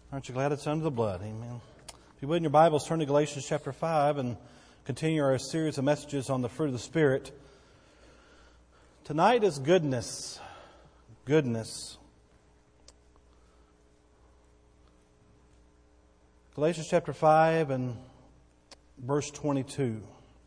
Aren't you glad it's under the blood? Amen. If you would, in your Bibles, turn to Galatians chapter 5 and continue our series of messages on the fruit of the Spirit. Tonight is goodness. Goodness. Galatians chapter 5 and verse 22.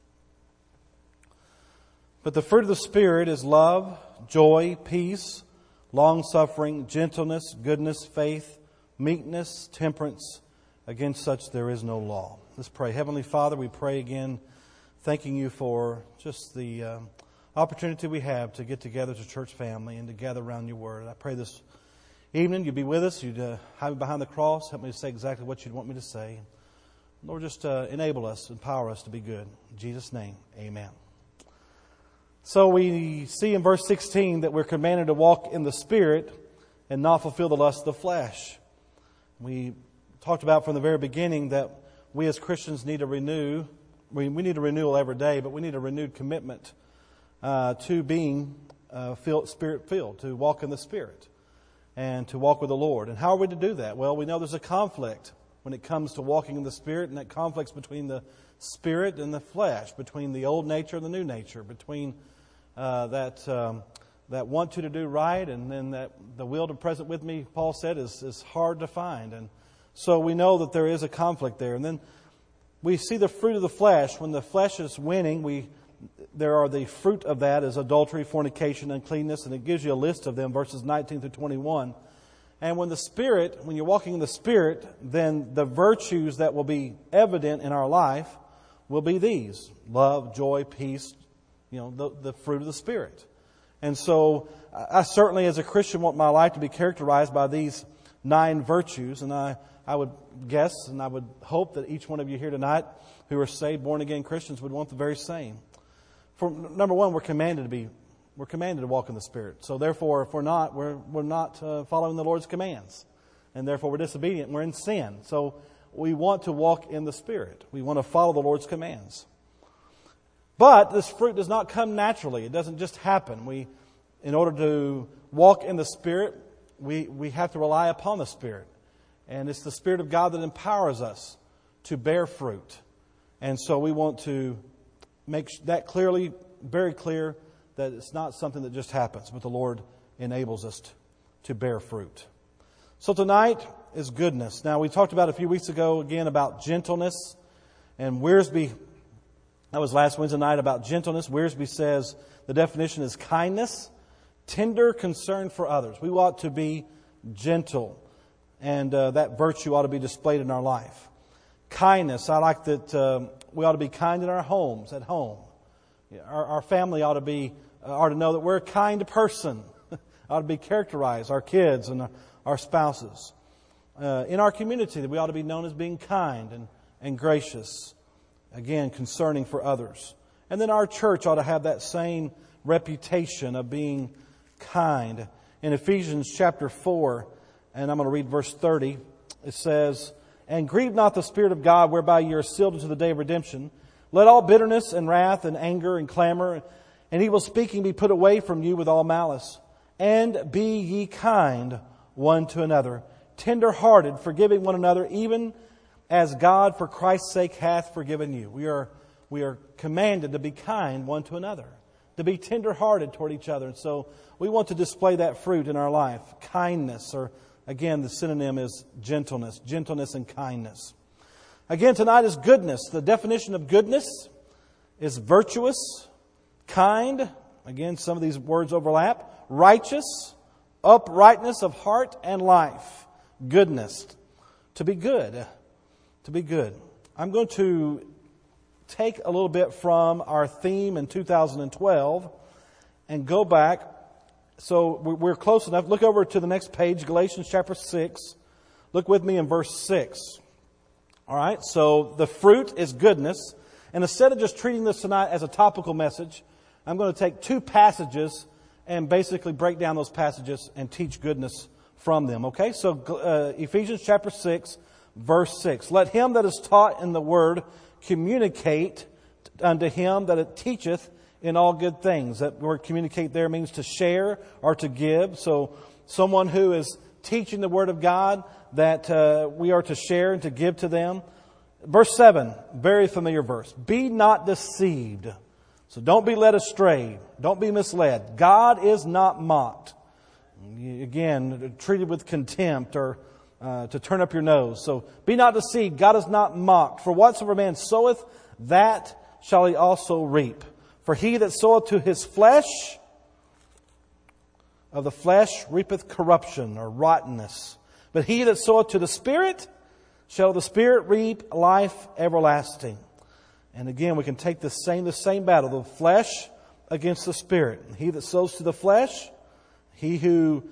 But the fruit of the Spirit is love, joy, peace, long-suffering, gentleness, goodness, faith, meekness, temperance. Against such there is no law. Let's pray. Heavenly Father, we pray again, thanking you for just the opportunity we have to get together as a church family and to gather around your word. I pray this evening you'd be with us. You'd hide me behind the cross. Help me to say exactly what you'd want me to say. Lord, just enable us, empower us to be good. In Jesus' name, amen. So we see in verse 16 that we're commanded to walk in the Spirit and not fulfill the lust of the flesh. We talked about from the very beginning that we as Christians need to renew. We need a renewal every day, but we need a renewed commitment to being Spirit-filled, to walk in the Spirit and to walk with the Lord. And how are we to do that? Well, we know there's a conflict when it comes to walking in the Spirit, and that conflict's between the Spirit and the flesh, between the old nature and the new nature, between that want to do right, and then that the will to present with me, Paul said, is hard to find. And so we know that there is a conflict there. And then we see the fruit of the flesh. When the flesh is winning, there are the fruit of that is adultery, fornication, uncleanness, and it gives you a list of them, verses 19 through 21. And when you're walking in the Spirit, then the virtues that will be evident in our life will be these: love, joy, peace, the fruit of the Spirit. And so I certainly, as a Christian, want my life to be characterized by these 9 virtues. And I would guess and I would hope that each one of you here tonight who are saved, born-again Christians would want the very same. For number one, we're commanded to walk in the Spirit. So therefore, if we're not following the Lord's commands. And therefore, we're disobedient. We're in sin. So we want to walk in the Spirit. We want to follow the Lord's commands. But this fruit does not come naturally. It doesn't just happen. In order to walk in the Spirit, we have to rely upon the Spirit. And it's the Spirit of God that empowers us to bear fruit. And so we want to make that very clear, that it's not something that just happens, but the Lord enables us to bear fruit. So tonight is goodness. Now, we talked about a few weeks ago again about gentleness. And that was last Wednesday night, about gentleness. Wiersbe says the definition is kindness, tender concern for others. We ought to be gentle, and that virtue ought to be displayed in our life. Kindness, I like that we ought to be kind in our homes, at home. Our family ought to know that we're a kind person. Ought to be characterized, our kids and our spouses. In our community, that we ought to be known as being kind and gracious. Again, concerning for others. And then our church ought to have that same reputation of being kind. In Ephesians chapter 4, and I'm going to read verse 30, it says, "And grieve not the Spirit of God, whereby ye are sealed unto the day of redemption. Let all bitterness and wrath and anger and clamor and evil speaking be put away from you with all malice. And be ye kind one to another, tender-hearted, forgiving one another, even as God for Christ's sake hath forgiven you." We are commanded to be kind one to another, to be tender-hearted toward each other. And so we want to display that fruit in our life. Kindness, or again, the synonym is gentleness and kindness. Again, tonight is goodness. The definition of goodness is virtuous, kind. Again, some of these words overlap. Righteous, uprightness of heart and life. Goodness. To be good. To be good. I'm going to take a little bit from our theme in 2012 and go back. So we're close enough. Look over to the next page, Galatians chapter 6. Look with me in verse 6. All right, so the fruit is goodness. And instead of just treating this tonight as a topical message, I'm going to take 2 passages and basically break down those passages and teach goodness from them. Okay, so Ephesians chapter 6. Verse 6, "Let him that is taught in the word communicate unto him that it teacheth in all good things." That word communicate there means to share or to give. So someone who is teaching the Word of God that we are to share and to give to them. Verse 7, very familiar verse. Be not deceived. So don't be led astray. Don't be misled. God is not mocked. Again, treated with contempt or to turn up your nose. So be not deceived. God is not mocked. For whatsoever man soweth, that shall he also reap. For he that soweth to his flesh, of the flesh reapeth corruption or rottenness. But he that soweth to the Spirit, shall the Spirit reap life everlasting. And again, we can take the same battle, the flesh against the Spirit. He that sows to the flesh, he who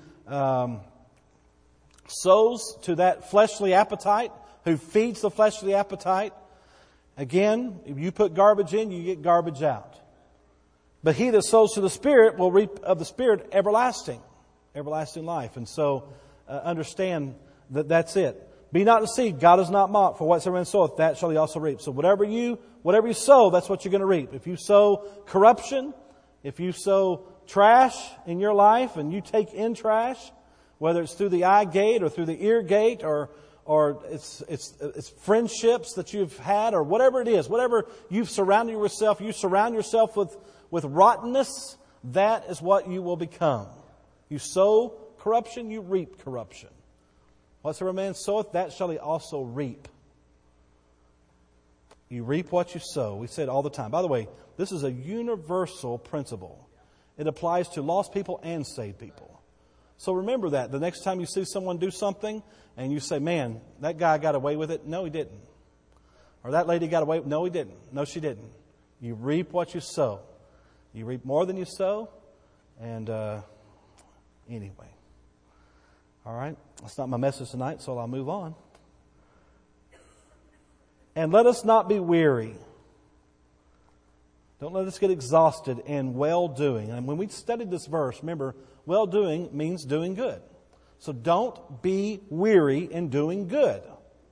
sows to that fleshly appetite, who feeds the fleshly appetite, again, if you put garbage in, you get garbage out. But he that sows to the Spirit will reap of the Spirit everlasting life. And so understand that that's it. Be not deceived. God is not mocked. For whatsoever man soweth, that shall he also reap. So whatever you sow, that's what you're going to reap. If you sow corruption, if you sow trash in your life and you take in trash, whether it's through the eye gate or through the ear gate or it's friendships that you've had or whatever it is, whatever you surround yourself with rottenness, that is what you will become. You sow corruption, you reap corruption. Whatsoever man soweth, that shall he also reap. You reap what you sow. We say it all the time. By the way, this is a universal principle. It applies to lost people and saved people. So remember that. The next time you see someone do something and you say, man, that guy got away with it. No, he didn't. Or that lady got away with it. No, he didn't. No, she didn't. You reap what you sow. You reap more than you sow. And anyway. All right. That's not my message tonight, so I'll move on. And let us not be weary. Don't let us get exhausted in well-doing. And when we studied this verse, remember, well-doing means doing good. So don't be weary in doing good.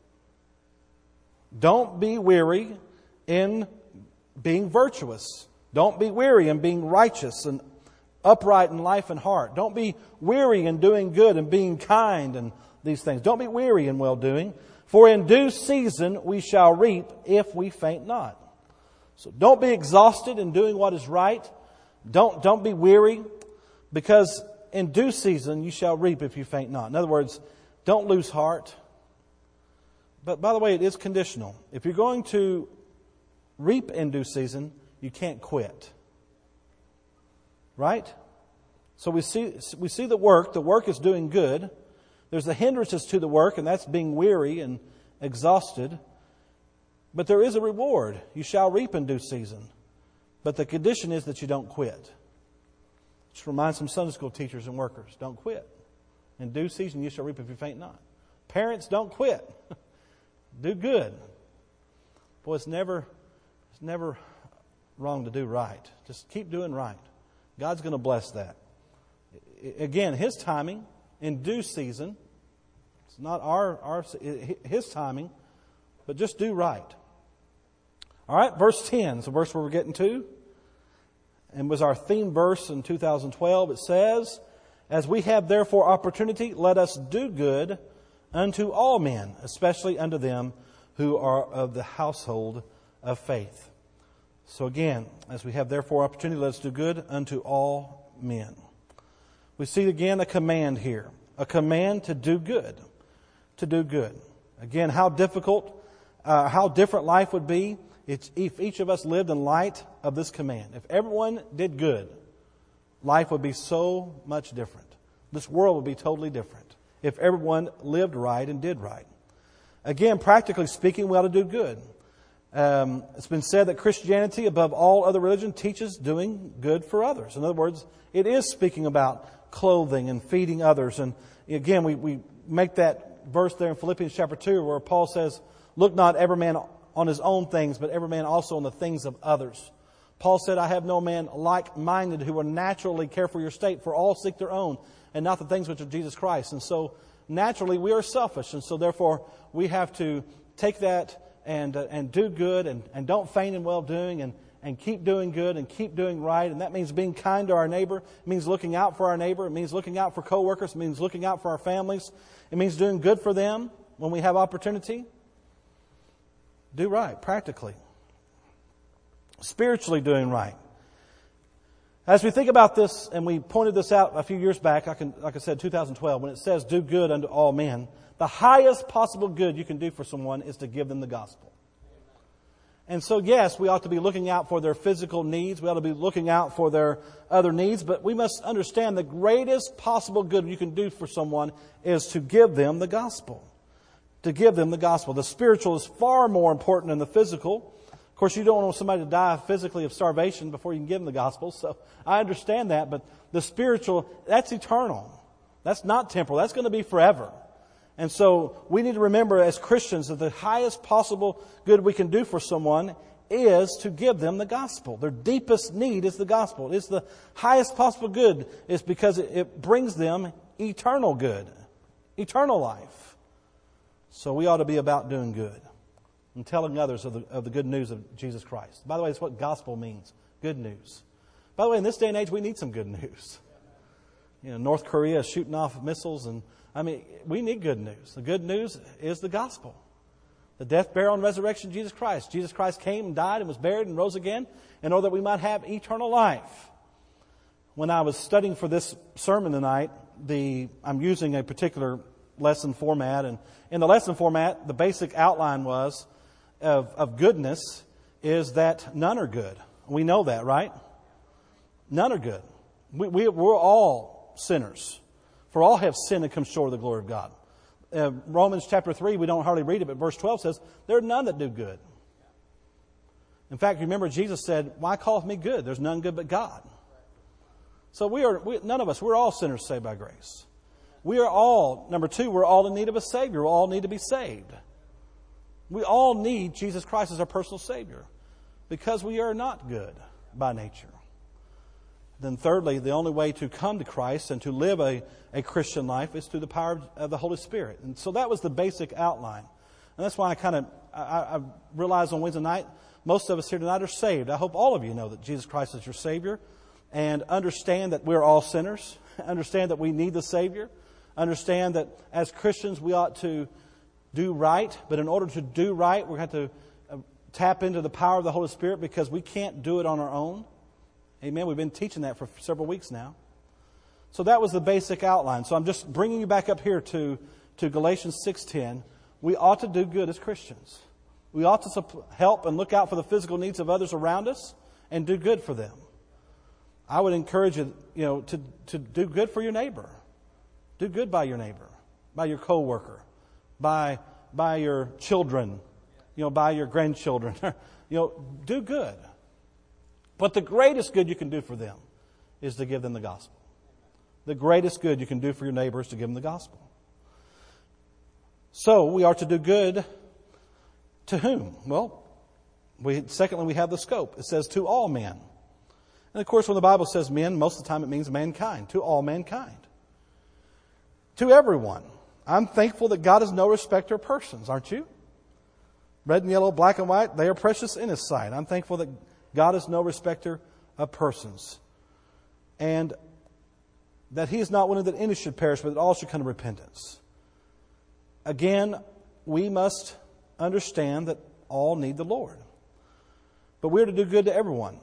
Don't be weary in being virtuous. Don't be weary in being righteous and upright in life and heart. Don't be weary in doing good and being kind and these things. Don't be weary in well-doing. For in due season we shall reap if we faint not. So don't be exhausted in doing what is right. Don't be weary, because in due season you shall reap if you faint not. In other words, don't lose heart. But by the way, it is conditional. If you're going to reap in due season, you can't quit. Right? So we see the work. The work is doing good. There's the hindrances to the work, and that's being weary and exhausted. But there is a reward. You shall reap in due season. But the condition is that you don't quit. Just remind some Sunday school teachers and workers, don't quit. In due season you shall reap if you faint not. Parents, don't quit. Do good. Boy, it's never wrong to do right. Just keep doing right. God's going to bless that. Again, His timing, in due season. It's not His timing, but just do right. All right, verse 10 is the verse where we're getting to. And was our theme verse in 2012. It says, as we have therefore opportunity, let us do good unto all men, especially unto them who are of the household of faith. So again, as we have therefore opportunity, let us do good unto all men. We see again a command here. A command to do good. To do good. Again, how difficult, how different life would be if each of us lived in light of this command. If everyone did good, life would be so much different. This world would be totally different if everyone lived right and did right. Again, practically speaking, we ought to do good. It's been said that Christianity, above all other religion, teaches doing good for others. In other words, it is speaking about clothing and feeding others. And again, we make that verse there in Philippians chapter 2 where Paul says, look not every man on his own things, but every man also on the things of others. Paul said, I have no man like-minded who will naturally care for your state, for all seek their own, and not the things which are Jesus Christ. And so, naturally, we are selfish, and so therefore, we have to take that and do good, and don't faint in well-doing, and keep doing good and keep doing right. And that means being kind to our neighbor. It means looking out for our neighbor. It means looking out for coworkers. It means looking out for our families. It means doing good for them when we have opportunity. Do right, practically. Spiritually doing right. As we think about this, and we pointed this out a few years back, like I said, 2012, when it says do good unto all men, the highest possible good you can do for someone is to give them the gospel. And so, yes, we ought to be looking out for their physical needs. We ought to be looking out for their other needs. But we must understand the greatest possible good you can do for someone is to give them the gospel. To give them the gospel. The spiritual is far more important than the physical. Of course, you don't want somebody to die physically of starvation before you can give them the gospel. So I understand that. But the spiritual, that's eternal. That's not temporal. That's going to be forever. And so we need to remember as Christians that the highest possible good we can do for someone is to give them the gospel. Their deepest need is the gospel. It's the highest possible good is because it brings them eternal good, eternal life. So we ought to be about doing good and telling others of the good news of Jesus Christ. By the way, that's what gospel means, good news. By the way, in this day and age, we need some good news. You know, North Korea is shooting off missiles, and we need good news. The good news is the gospel. The death, burial, and resurrection of Jesus Christ. Jesus Christ came and died and was buried and rose again in order that we might have eternal life. When I was studying for this sermon tonight, I'm using a particular lesson format, and in the lesson format, the basic outline was of goodness is that none are good. We know that, right? None are good. We're all sinners. For all have sinned and come short of the glory of God. Romans chapter 3, we don't hardly read it, but verse 12 says, there are none that do good. In fact, remember Jesus said, why calleth me good? There's none good but God. So none of us, we're all sinners saved by grace. We are all, number two, we're all in need of a Savior. We all need to be saved. We all need Jesus Christ as our personal Savior because we are not good by nature. Then thirdly, the only way to come to Christ and to live a Christian life is through the power of the Holy Spirit. And so that was the basic outline. And that's why I realized on Wednesday night, most of us here tonight are saved. I hope all of you know that Jesus Christ is your Savior and understand that we're all sinners. Understand that we need the Savior. Understand that as Christians we ought to do right. But in order to do right, we're going to have to tap into the power of the Holy Spirit because we can't do it on our own. Amen. We've been teaching that for several weeks now. So that was the basic outline. So I'm just bringing you back up here to Galatians 6:10. We ought to do good as Christians. We ought to help and look out for the physical needs of others around us and do good for them. I would encourage you, to do good for your neighbor. Do good by your neighbor, by your coworker, by your children, by your grandchildren. Do good. But the greatest good you can do for them is to give them the gospel. The greatest good you can do for your neighbor is to give them the gospel. So we are to do good to whom? Well, secondly, we have the scope. It says to all men. And of course, when the Bible says men, most of the time it means mankind. To all mankind. To everyone. I'm thankful that God is no respecter of persons, aren't you? Red and yellow, black and white, they are precious in His sight. I'm thankful that God is no respecter of persons. And that He is not willing that any should perish, but that all should come to repentance. Again, we must understand that all need the Lord. But we're to do good to everyone.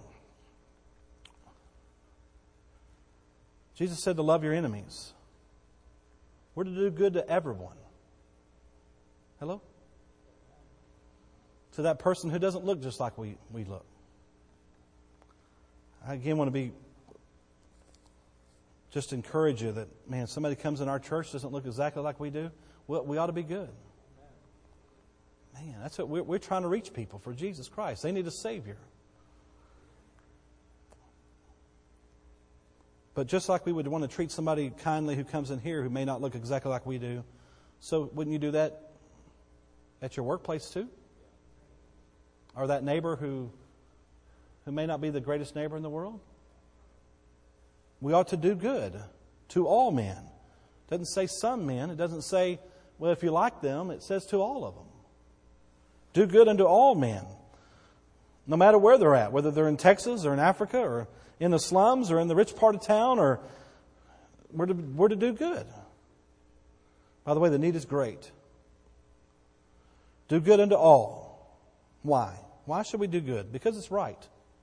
Jesus said to love your enemies. We're to do good to everyone. Hello? To that person who doesn't look just like we look. I again want to just encourage you that, man, somebody comes in our church doesn't look exactly like we do. Well, we ought to be good. Man, that's what we're trying to reach people for Jesus Christ. They need a Savior. But just like we would want to treat somebody kindly who comes in here who may not look exactly like we do, so wouldn't you do that at your workplace too? Or that neighbor who may not be the greatest neighbor in the world? We ought to do good to all men. It doesn't say some men. It doesn't say, well, if you like them. It says to all of them. Do good unto all men. no matter where they're at, whether they're in Texas or in Africa or in the slums or in the rich part of town, or we're to do good. By the way, the need is great. Do good unto all. Why? Why should we do good? Because it's right.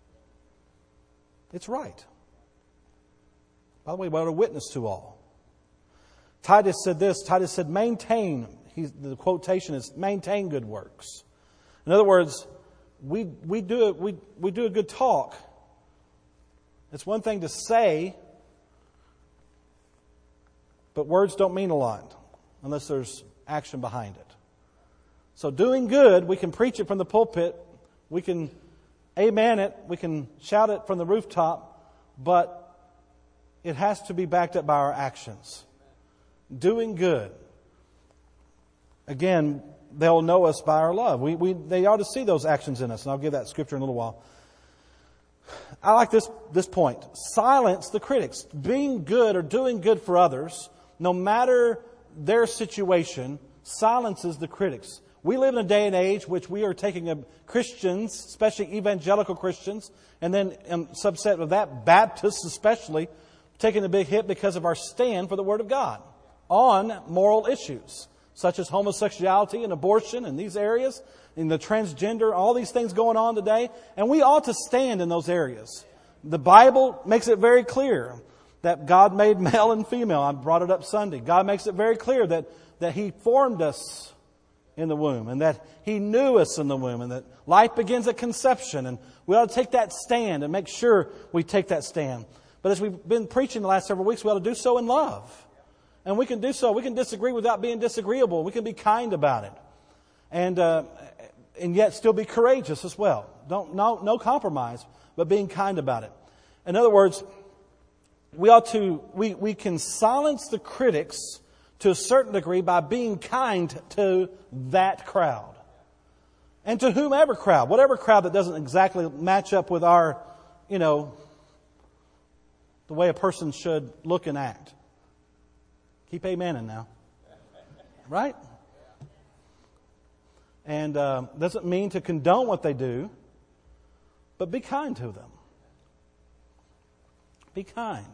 It's right. By the way, we ought to witness to all. Titus said this. Titus said, maintain. The quotation is, maintain good works. In other words, we do a good talk. It's one thing to say, but words don't mean a lot unless there's action behind it. So doing good, we can preach it from the pulpit, we can amen it, we can shout it from the rooftop, but it has to be backed up by our actions. Doing good. Again, they'll know us by our love. They ought to see those actions in us, and I'll give that scripture in a little while. I like this point. Silence the critics. Being good or doing good for others, no matter their situation, silences the critics. We live in a day and age which we are taking Christians, especially evangelical Christians, and then in subset of that, Baptists especially, taking a big hit because of our stand for the Word of God on moral issues, such as homosexuality and abortion in these areas, in the transgender, all these things going on today. And we ought to stand in those areas. The Bible makes it very clear that God made male and female. I brought it up Sunday. God makes it very clear that He formed us in the womb, and that He knew us in the womb, and that life begins at conception. And we ought to take that stand and make sure we take that stand. But as we've been preaching the last several weeks, we ought to do so in love. And we can do so. We can disagree without being disagreeable. We can be kind about it. And yet still be courageous as well. No compromise, but being kind about it. In other words, we can silence the critics to a certain degree by being kind to that crowd. And to whomever crowd, whatever crowd that doesn't exactly match up with our, the way a person should look and act. Keep amening now. Right? And doesn't mean to condone what they do, but be kind to them. Be kind.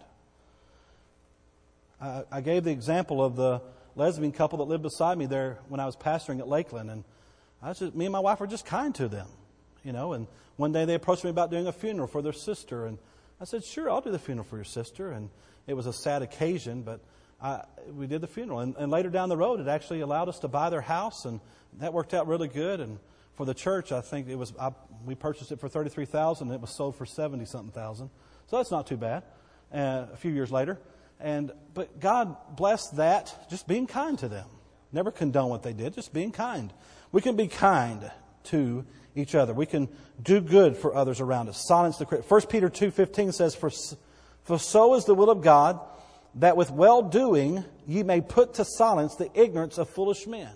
I gave the example of the lesbian couple that lived beside me there when I was pastoring at Lakeland, and me and my wife were just kind to them, And one day they approached me about doing a funeral for their sister, and I said, "Sure, I'll do the funeral for your sister." And it was a sad occasion, but we did the funeral. And later down the road, it actually allowed us to buy their house, and that worked out really good. And for the church, I think we purchased it for $33,000, and it was sold for $70-something thousand. So that's not too bad. A few years later. But God blessed that, just being kind to them. Never condone what they did, just being kind. We can be kind to each other. We can do good for others around us. Silence the critics. 1 Peter 2:15 says, For so is the will of God, that with well-doing ye may put to silence the ignorance of foolish men.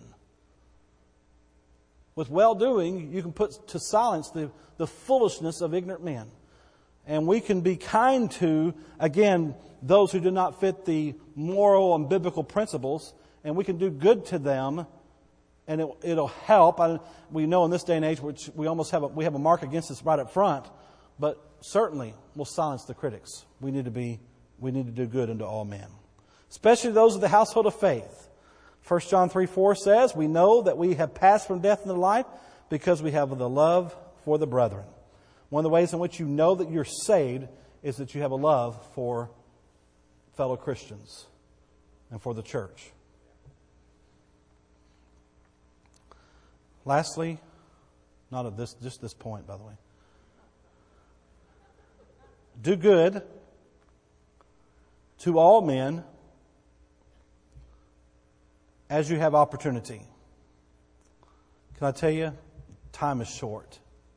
With well-doing, you can put to silence the foolishness of ignorant men. And we can be kind to, again, those who do not fit the moral and biblical principles, and we can do good to them, and it'll help. We know in this day and age, which we have a mark against us right up front, but certainly we'll silence the critics. We need to do good unto all men, especially those of the household of faith. 1 John 3:4 says, we know that we have passed from death into life because we have the love for the brethren. One of the ways in which you know that you're saved is that you have a love for fellow Christians and for the church. Lastly, not at just this point, by the way. Do good to all men as you have opportunity. Can I tell you, time is short.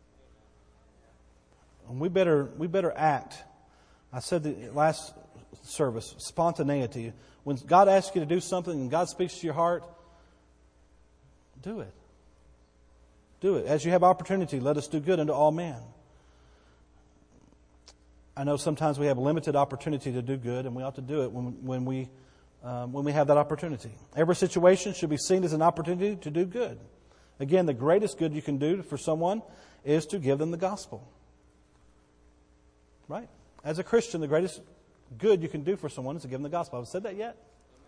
And we better act. I said the last service, spontaneity. When God asks you to do something and God speaks to your heart, do it. Do it. As you have opportunity, let us do good unto all men. I know sometimes we have limited opportunity to do good, and we ought to do it when we have that opportunity. Every situation should be seen as an opportunity to do good. Again, the greatest good you can do for someone is to give them the gospel. Right? As a Christian, the greatest good you can do for someone is to give them the gospel. Have I said that yet?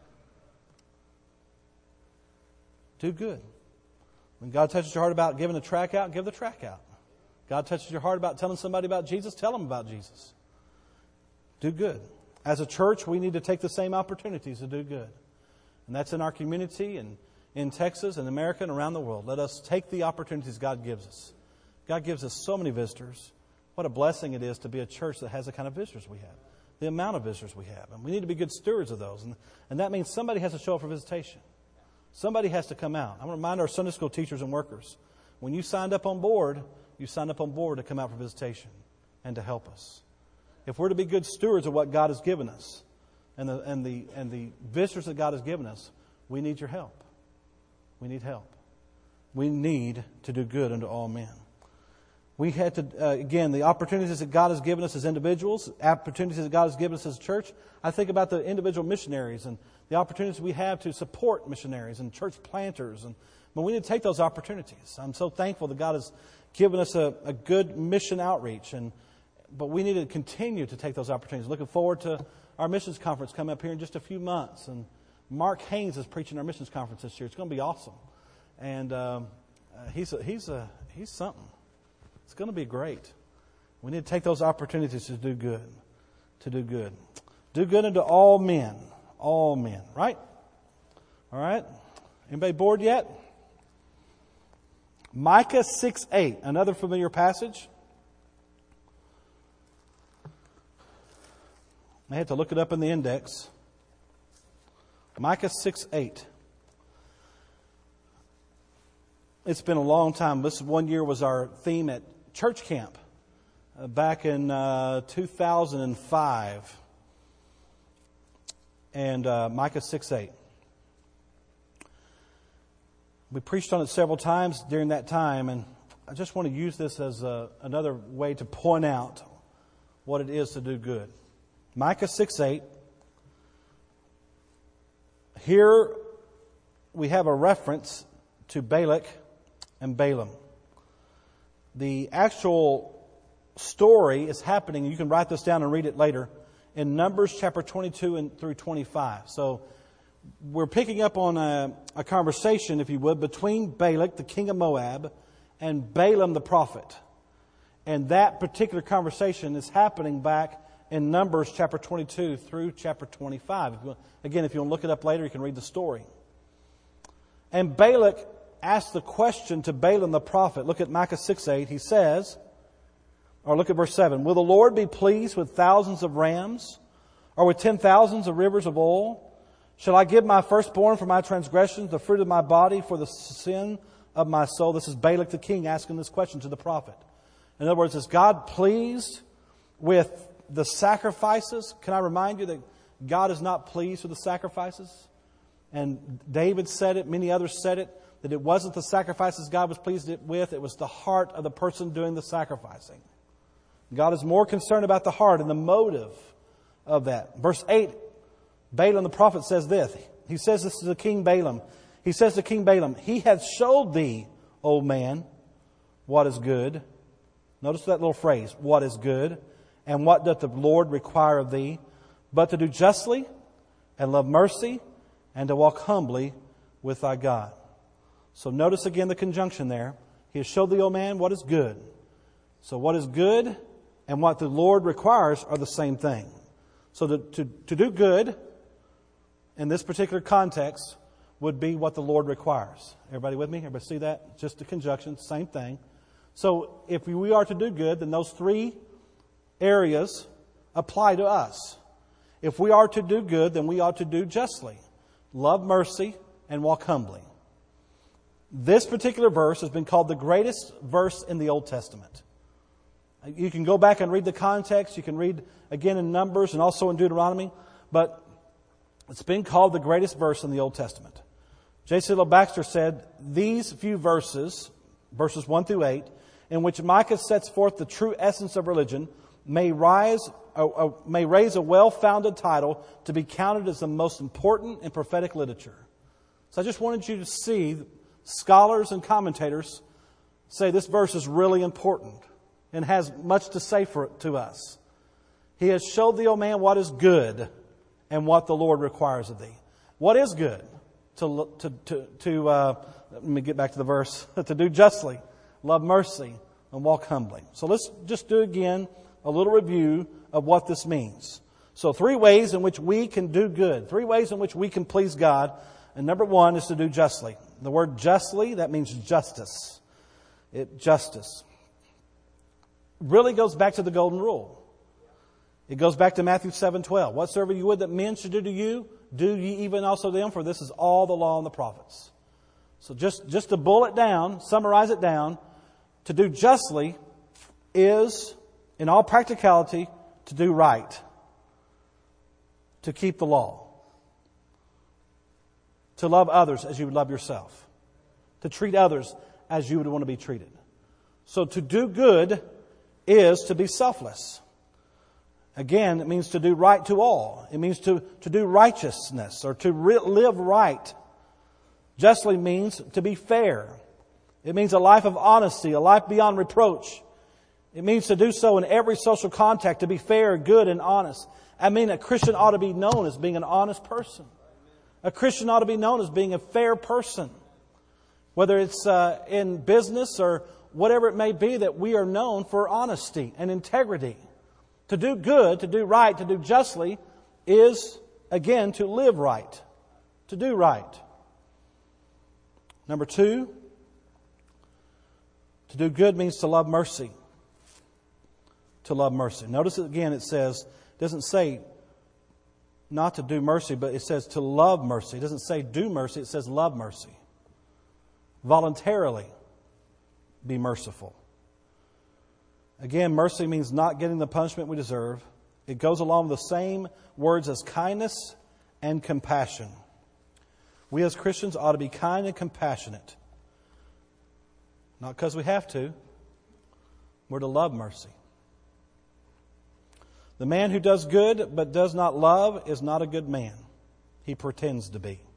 Do good. When God touches your heart about giving a tract out, give the tract out. God touches your heart about telling somebody about Jesus, tell them about Jesus. Do good. As a church, we need to take the same opportunities to do good. And that's in our community and in Texas and America and around the world. Let us take the opportunities God gives us. God gives us so many visitors. What a blessing it is to be a church that has the kind of visitors we have. The amount of visitors we have. And we need to be good stewards of those. And that means somebody has to show up for visitation. Somebody has to come out. I want to remind our Sunday school teachers and workers, when you signed up on board, you signed up on board to come out for visitation and to help us. If we're to be good stewards of what God has given us and the visitors that God has given us, we need your help. We need help. We need to do good unto all men. We had to, again, the opportunities that God has given us as individuals, opportunities that God has given us as a church. I think about the individual missionaries and the opportunities we have to support missionaries and church planters. But we need to take those opportunities. I'm so thankful that God has given us a good mission outreach. But we need to continue to take those opportunities. Looking forward to our missions conference coming up here in just a few months. And Mark Haynes is preaching our missions conference this year. It's going to be awesome. And he's something. It's going to be great. We need to take those opportunities to do good. To do good. Do good unto all men. All men. Right? All right? Anybody bored yet? Micah 6:8. Another familiar passage. I had to look it up in the index. Micah 6:8. It's been a long time. This one year was our theme at church camp back in 2005. And Micah 6:8. We preached on it several times during that time, and I just want to use this as another way to point out what it is to do good. Micah 6:8. Here we have a reference to Balak and Balaam. The actual story is happening, you can write this down and read it later, in Numbers chapter 22 and through 25. So we're picking up on a conversation, if you would, between Balak, the king of Moab, and Balaam the prophet. And that particular conversation is happening back in Numbers chapter 22 through chapter 25. Again, if you want to look it up later, you can read the story. And Balak asked the question to Balaam the prophet. Look at Micah 6:8. He says, or look at verse 7. Will the Lord be pleased with thousands of rams, or with 10,000s of rivers of oil? Shall I give my firstborn for my transgressions, the fruit of my body for the sin of my soul? This is Balak the king asking this question to the prophet. In other words, is God pleased with the sacrifices? Can I remind you that God is not pleased with the sacrifices? And David said it, many others said it, that it wasn't the sacrifices God was pleased with, it was the heart of the person doing the sacrificing. God is more concerned about the heart and the motive of that. Verse 8, Balaam the prophet says this. He says this to King Balaam. He says to King Balaam, He hath showed thee, O man, what is good. Notice that little phrase, what is good. And what doth the Lord require of thee? But to do justly and love mercy and to walk humbly with thy God. So notice again the conjunction there. He has showed thee, O man, what is good. So what is good and what the Lord requires are the same thing. So to do good in this particular context would be what the Lord requires. Everybody with me? Everybody see that? Just a conjunction, same thing. So if we are to do good, then those three areas apply to us. If we are to do good, then we ought to do justly, love mercy, and walk humbly. This particular verse has been called the greatest verse in the Old Testament. You can go back and read the context. You can read again in Numbers and also in Deuteronomy. But it's been called the greatest verse in the Old Testament. J.C. L. Baxter said, these few verses, verses 1 through 8, in which Micah sets forth the true essence of religion, may raise a well-founded title to be counted as the most important in prophetic literature. So I just wanted you to see scholars and commentators say this verse is really important and has much to say to us. He has showed thee, O man, what is good and what the Lord requires of thee. What is good? Let me get back to the verse. To do justly, love mercy, and walk humbly. So let's just do again a little review of what this means. So 3 ways in which we can do good. 3 ways in which we can please God. And number 1 is to do justly. The word justly, that means justice. Justice really goes back to the golden rule. It goes back to Matthew 7:12. Whatsoever you would that men should do to you, do ye even also them, for this is all the law and the prophets. So just to boil it down, summarize it down, to do justly is, in all practicality, to do right. To keep the law. To love others as you would love yourself. To treat others as you would want to be treated. So to do good is to be selfless. Again, it means to do right to all. It means to do righteousness or to live right. Justly means to be fair. It means a life of honesty, a life beyond reproach. It means to do so in every social contact, to be fair, good, and honest. I mean, a Christian ought to be known as being an honest person. A Christian ought to be known as being a fair person. Whether it's in business or whatever it may be, that we are known for honesty and integrity. To do good, to do right, to do justly is, again, to live right. To do right. Number 2, to do good means to love mercy. To love mercy. Notice again it says, it doesn't say not to do mercy, but it says to love mercy. It doesn't say do mercy, it says love mercy. Voluntarily be merciful. Again, mercy means not getting the punishment we deserve. It goes along with the same words as kindness and compassion. We as Christians ought to be kind and compassionate. Not because we have to. We're to love mercy. The man who does good but does not love is not a good man. He pretends to be.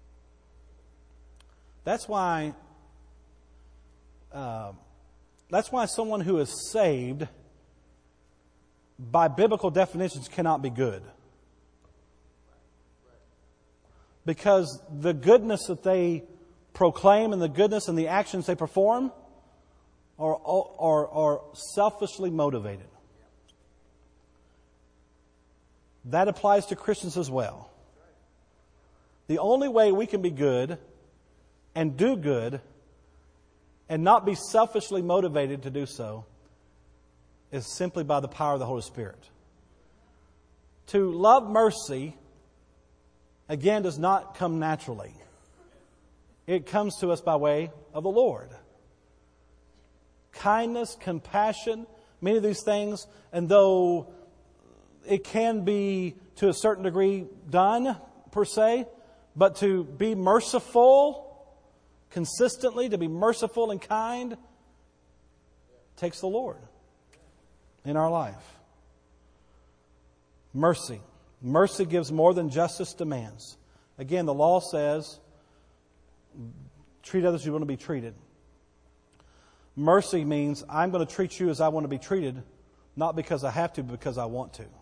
That's why someone who is saved, by biblical definitions, cannot be good. Because the goodness that they proclaim and the goodness and the actions they perform are selfishly motivated. That applies to Christians as well. The only way we can be good and do good and not be selfishly motivated to do so is simply by the power of the Holy Spirit. To love mercy, again, does not come naturally. It comes to us by way of the Lord. Kindness, compassion, many of these things, and though it can be to a certain degree done, per se, but to be merciful consistently, to be merciful and kind, takes the Lord in our life. Mercy. Mercy gives more than justice demands. Again, the law says, treat others as you want to be treated. Mercy means I'm going to treat you as I want to be treated, not because I have to, but because I want to.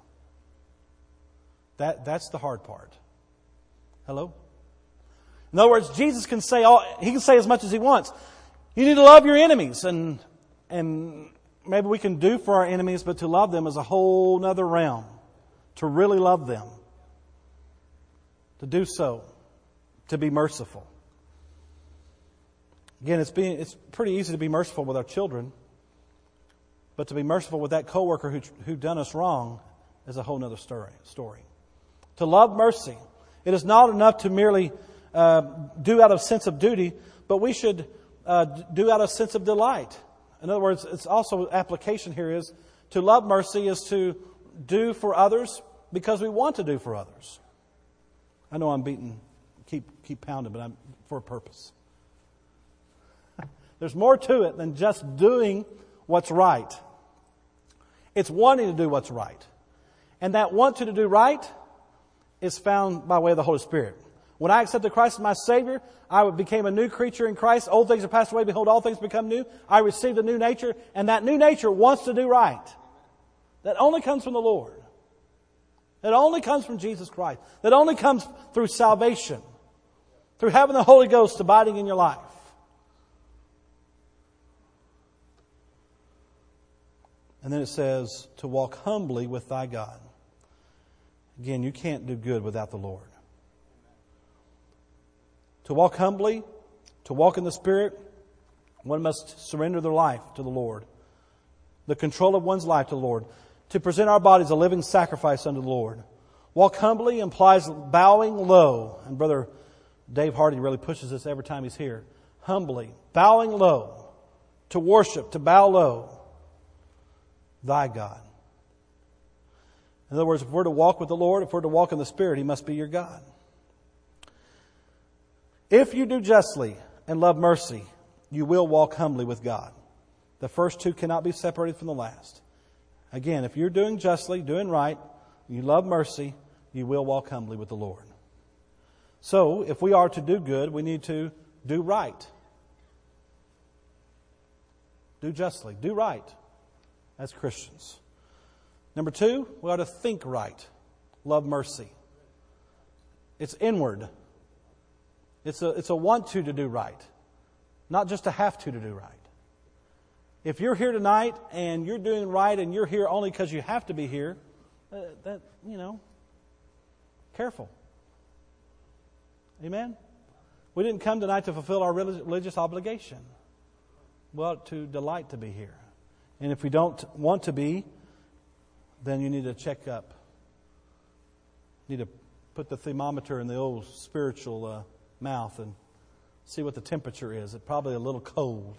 That's the hard part. Hello? In other words, Jesus can say he can say as much as he wants. You need to love your enemies, and maybe we can do for our enemies, but to love them is a whole other realm. To really love them. To do so. To be merciful. Again, it's pretty easy to be merciful with our children, but to be merciful with that coworker who done us wrong is a whole other story. To love mercy. It is not enough to merely do out of sense of duty, but we should do out of sense of delight. In other words, it's also application here is to love mercy is to do for others because we want to do for others. I know I'm keep pounding, but I'm for a purpose. There's more to it than just doing what's right. It's wanting to do what's right. And that want to do right is found by way of the Holy Spirit. When I accepted Christ as my Savior, I became a new creature in Christ. Old things are passed away. Behold, all things become new. I received a new nature, and that new nature wants to do right. That only comes from the Lord. That only comes from Jesus Christ. That only comes through salvation. Through having the Holy Ghost abiding in your life. And then it says, to walk humbly with thy God. Again, you can't do good without the Lord. To walk humbly, to walk in the Spirit, one must surrender their life to the Lord. The control of one's life to the Lord. To present our bodies a living sacrifice unto the Lord. Walk humbly implies bowing low. And Brother Dave Hardy really pushes this every time he's here. Humbly, bowing low, to worship, to bow low, thy God. In other words, if we're to walk with the Lord, if we're to walk in the Spirit, He must be your God. If you do justly and love mercy, you will walk humbly with God. The first two cannot be separated from the last. Again, if you're doing justly, doing right, you love mercy, you will walk humbly with the Lord. So, if we are to do good, we need to do right. Do justly, do right as Christians. Number two, we ought to think right. Love mercy. It's inward. It's a want to do right. Not just a have to do right. If you're here tonight and you're doing right and you're here only because you have to be here, careful. Amen? We didn't come tonight to fulfill our religious obligation. We ought to delight to be here. And if we don't want to be, then you need to check up. You need to put the thermometer in the old spiritual mouth and see what the temperature is. It's probably a little cold.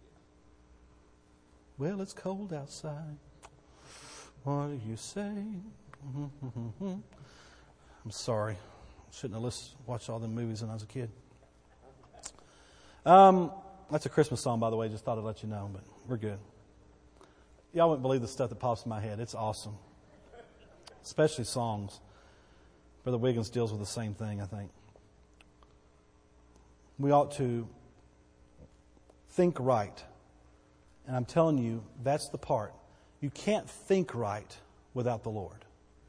Well, it's cold outside. What do you say? I'm sorry. Shouldn't have watched all the movies when I was a kid. That's a Christmas song, by the way. Just thought I'd let you know, but we're good. Y'all wouldn't believe the stuff that pops in my head. It's awesome. Especially songs. Brother Wiggins deals with the same thing, I think. We ought to think right. And I'm telling you, that's the part. You can't think right without the Lord.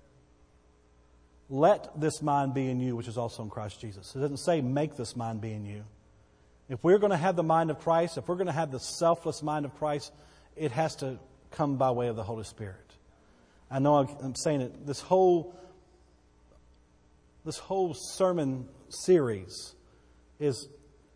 Let this mind be in you, which is also in Christ Jesus. It doesn't say make this mind be in you. If we're going to have the mind of Christ, if we're going to have the selfless mind of Christ, it has to come by way of the Holy Spirit. I know I'm saying it. This whole sermon series is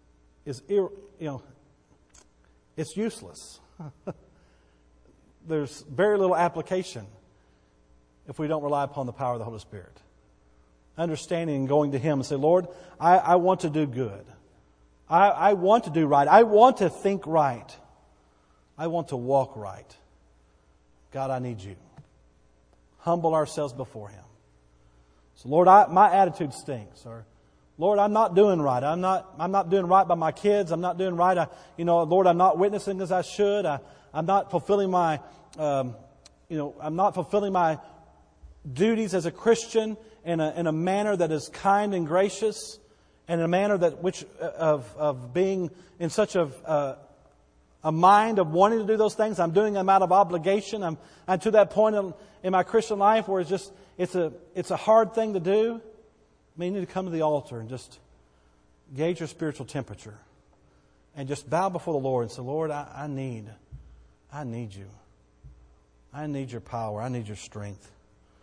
it's useless. There's very little application if we don't rely upon the power of the Holy Spirit. Understanding and going to Him and say, Lord, I want to do good. I want to do right. I want to think right. I want to walk right. God, I need you. Humble ourselves before Him. So, Lord, my attitude stinks. Or, Lord, I'm not doing right. I'm not doing right by my kids. I'm not doing right. Lord, I'm not witnessing as I should. I'm not fulfilling my, I'm not fulfilling my duties as a Christian in a manner that is kind and gracious, and in a manner of being in such a mind of wanting to do those things. I'm doing them out of obligation. I'm to that point in my Christian life where it's a hard thing to do. I mean, you need to come to the altar and just gauge your spiritual temperature and just bow before the Lord and say, Lord, I need you. I need your power. I need your strength.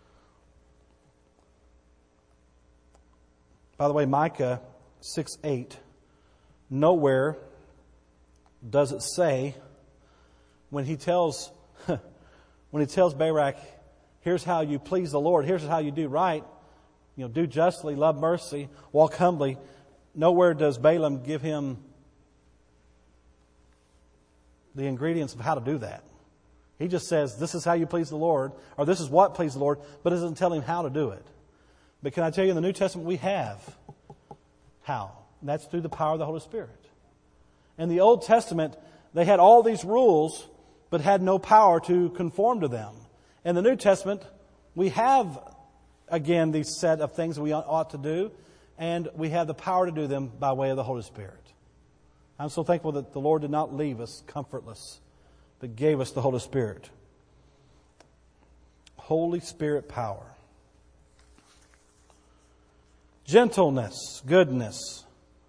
By the way, Micah 6:8, nowhere does it say when he tells Barak, here's how you please the Lord, here's how you do right, do justly, love mercy, walk humbly. Nowhere does Balaam give him the ingredients of how to do that. He just says, this is how you please the Lord, or this is what pleases the Lord, but doesn't tell him how to do it. But can I tell you, in the New Testament we have how. And that's through the power of the Holy Spirit. In the Old Testament, they had all these rules, but had no power to conform to them. In the New Testament, we have, again, these set of things we ought to do. and we have the power to do them by way of the Holy Spirit. I'm so thankful that the Lord did not leave us comfortless, but gave us the Holy Spirit. Holy Spirit power. Gentleness, goodness.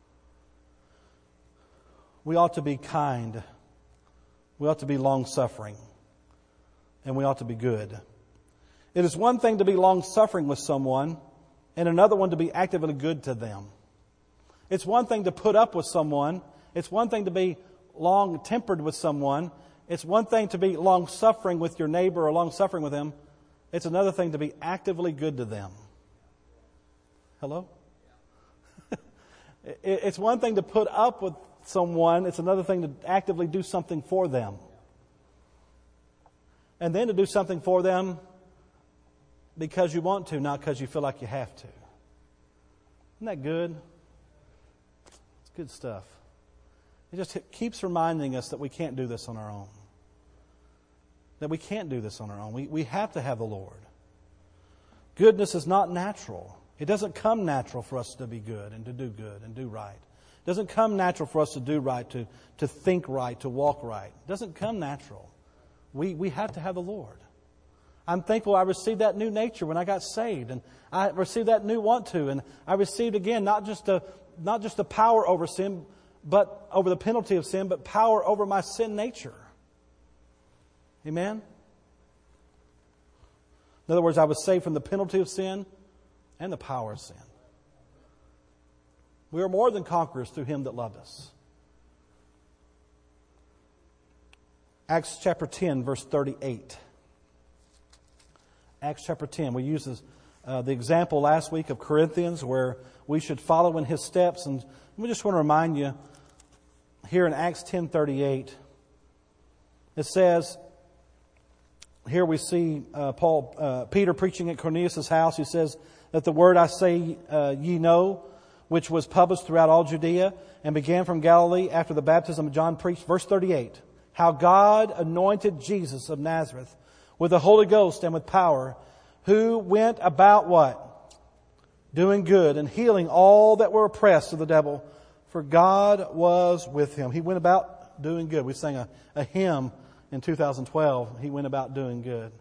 We ought to be kind. We ought to be long-suffering. And we ought to be good. It is one thing to be long-suffering with someone, and another one to be actively good to them. It's one thing to put up with someone. It's one thing to be long-tempered with someone. It's one thing to be long-suffering with your neighbor or long-suffering with them. It's another thing to be actively good to them. Hello? It's one thing to put up with someone. It's another thing to actively do something for them. And then to do something for them because you want to, not because you feel like you have to. Isn't that good? It's good stuff. It just keeps reminding us that we can't do this on our own. That we can't do this on our own. We have to have the Lord. Goodness is not natural. It doesn't come natural for us to be good and to do good and do right. It doesn't come natural for us to do right, to think right, to walk right. It doesn't come natural. We have to have the Lord. I'm thankful I received that new nature when I got saved, and I received that new want to, and I received again not just the power over sin, but over the penalty of sin, but power over my sin nature. Amen? In other words, I was saved from the penalty of sin and the power of sin. We are more than conquerors through Him that loved us. Acts chapter 10, verse 38. Acts chapter 10. We used the example last week of Corinthians where we should follow in his steps. And we just want to remind you here in Acts 10:38, it says, here we see Peter preaching at Cornelius' house. He says that the word I say ye know, which was published throughout all Judea and began from Galilee after the baptism of John preached. Verse 38, how God anointed Jesus of Nazareth with the Holy Ghost and with power, who went about what? Doing good and healing all that were oppressed of the devil, for God was with him. He went about doing good. We sang a hymn in 2012. He went about doing good.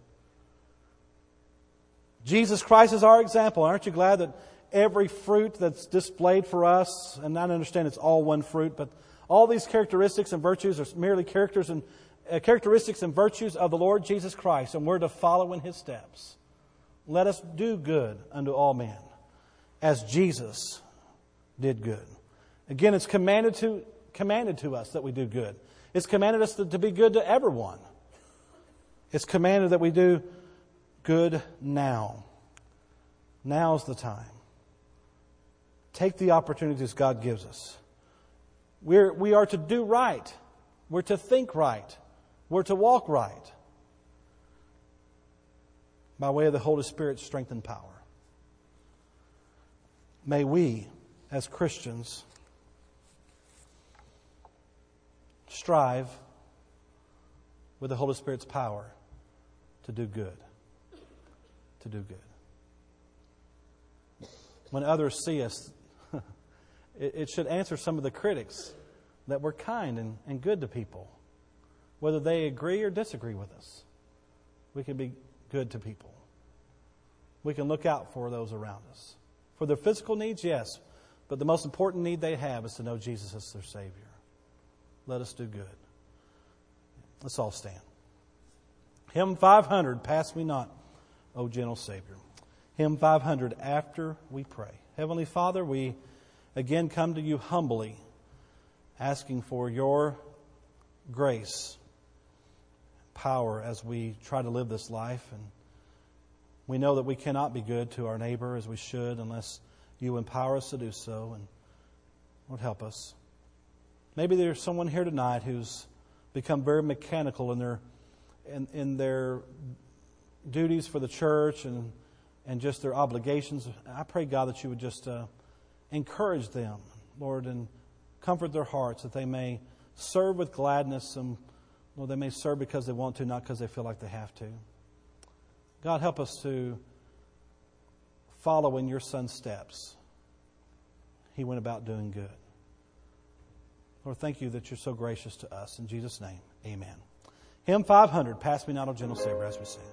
Jesus Christ is our example. Aren't you glad that every fruit that's displayed for us, and I understand it's all one fruit, but all these characteristics and virtues are merely characteristics and virtues of the Lord Jesus Christ, and we're to follow in His steps. Let us do good unto all men, as Jesus did good. Again, it's commanded to us that we do good. It's commanded us to be good to everyone. It's commanded that we do good now. Now's the time. Take the opportunities God gives us. We are to do right. We're to think right. We're to walk right. By way of the Holy Spirit's strength and power. May we, as Christians, strive with the Holy Spirit's power to do good. To do good. When others see us, it should answer some of the critics that we're kind and good to people. Whether they agree or disagree with us, we can be good to people. We can look out for those around us. For their physical needs, yes. But the most important need they have is to know Jesus as their Savior. Let us do good. Let's all stand. Hymn 500, Pass Me Not, O Gentle Savior. Hymn 500, After We Pray. Heavenly Father, we again come to you humbly, asking for your grace, power as we try to live this life. And we know that we cannot be good to our neighbor as we should unless you empower us to do so. And Lord, help us. Maybe there's someone here tonight who's become very mechanical in their duties for the church and just their obligations. I pray, God, that you would just encourage them, Lord, and comfort their hearts that they may serve with gladness, and Lord, they may serve because they want to, not because they feel like they have to. God, help us to follow in your Son's steps. he went about doing good. Lord, thank you that you're so gracious to us. In Jesus' name, amen. Hymn 500, Pass Me Not, O Gentle Savior, as we sing.